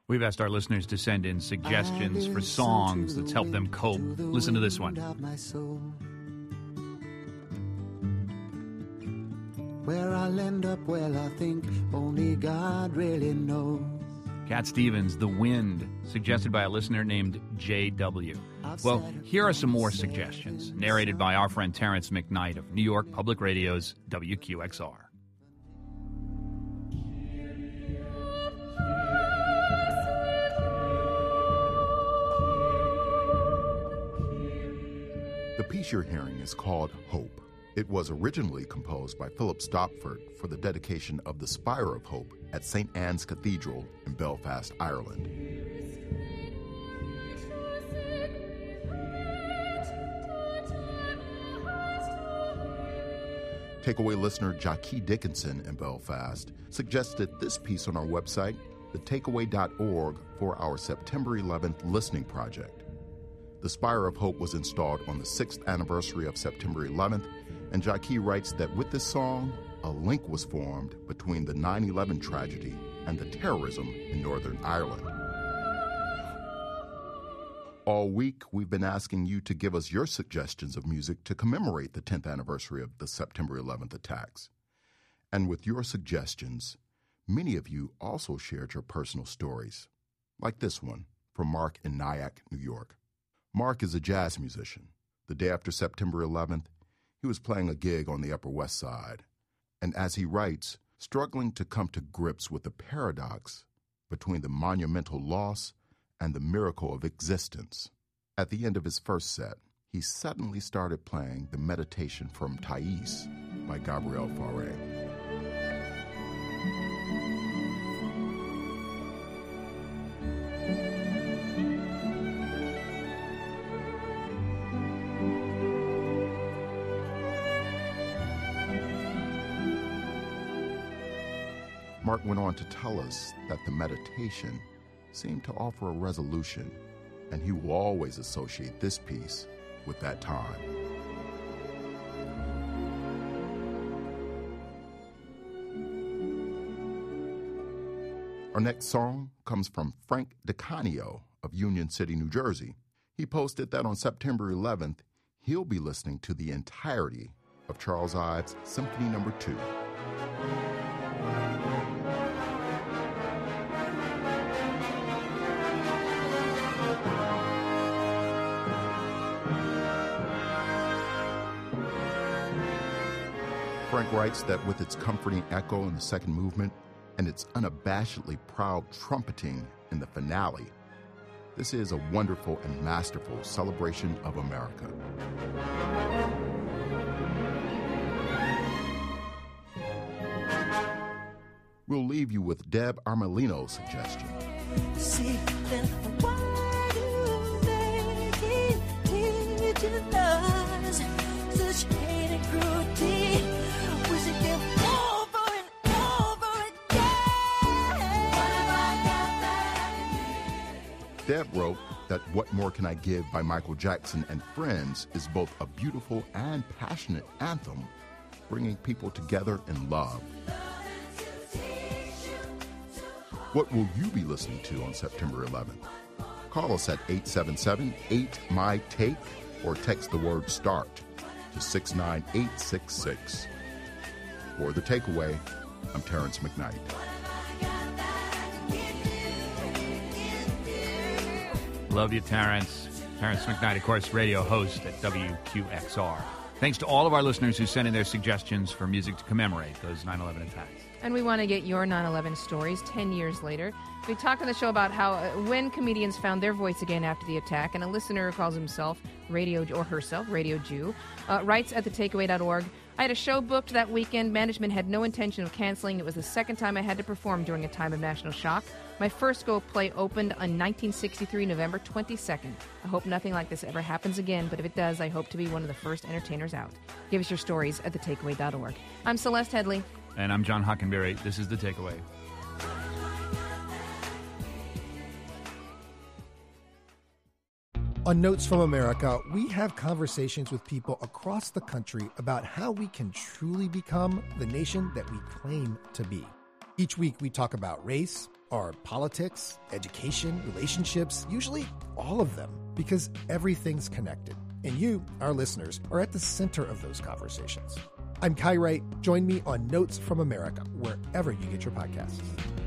We've asked our listeners to send in suggestions for songs that's helped them cope. Listen to this one. Where I'll end up, well, I think only God really knows. Cat Stevens, The Wind, suggested by a listener named J.W. Well, here are some more suggestions, narrated by our friend Terrence McKnight of New York Public Radio's WQXR. The piece you're hearing is called Hope. It was originally composed by Philip Stopford for the dedication of the Spire of Hope at St. Anne's Cathedral in Belfast, Ireland. Takeaway listener Jackie Dickinson in Belfast suggested this piece on our website, thetakeaway.org, for our September 11th listening project. The Spire of Hope was installed on the 6th anniversary of September 11th, and Jackie writes that with this song, a link was formed between the 9/11 tragedy and the terrorism in Northern Ireland. All week, we've been asking you to give us your suggestions of music to commemorate the 10th anniversary of the September 11th attacks. And with your suggestions, many of you also shared your personal stories, like this one from Mark in Nyack, New York. Mark is a jazz musician. The day after September 11th, he was playing a gig on the Upper West Side, and as he writes, struggling to come to grips with the paradox between the monumental loss and the miracle of existence. At the end of his first set, he suddenly started playing the Meditation from Thais by Gabriel Fauré. Mark went on to tell us that the meditation seemed to offer a resolution, and he will always associate this piece with that time. Our next song comes from Frank DeCanio of Union City, New Jersey. He posted that on September 11th, he'll be listening to the entirety of Charles Ives' Symphony No. 2. Frank writes that with its comforting echo in the second movement and its unabashedly proud trumpeting in the finale, this is a wonderful and masterful celebration of America. We'll leave you with Deb Armelino's suggestion. See, then why do they teach us such hate and cruelty? Was it them over and over again? Deb wrote that What More Can I Give by Michael Jackson and Friends is both a beautiful and passionate anthem, bringing people together in love. What will you be listening to on September 11th? Call us at 877-8-MY-TAKE or text the word START to 69866. For The Takeaway, I'm Terrence McKnight. Love you, Terrence. Terrence McKnight, of course, radio host at WQXR. Thanks to all of our listeners who sent in their suggestions for music to commemorate those 9/11 attacks. And we want to get your 9/11 stories 10 years later. We talk on the show about how when comedians found their voice again after the attack, and a listener who calls himself Radio or herself Radio Jew writes at thetakeaway.org, I had a show booked that weekend. Management had no intention of canceling. It was the second time I had to perform during a time of national shock. My first Go play opened on 1963, November 22nd. I hope nothing like this ever happens again, but if it does, I hope to be one of the first entertainers out. Give us your stories at thetakeaway.org. I'm Celeste Headley. And I'm John Hockenberry. This is The Takeaway. On Notes from America, we have conversations with people across the country about how we can truly become the nation that we claim to be. Each week, we talk about race, Are politics, education, relationships, usually all of them, because everything's connected. And you, our listeners, are at the center of those conversations. I'm Kai Wright. Join me on Notes from America, wherever you get your podcasts.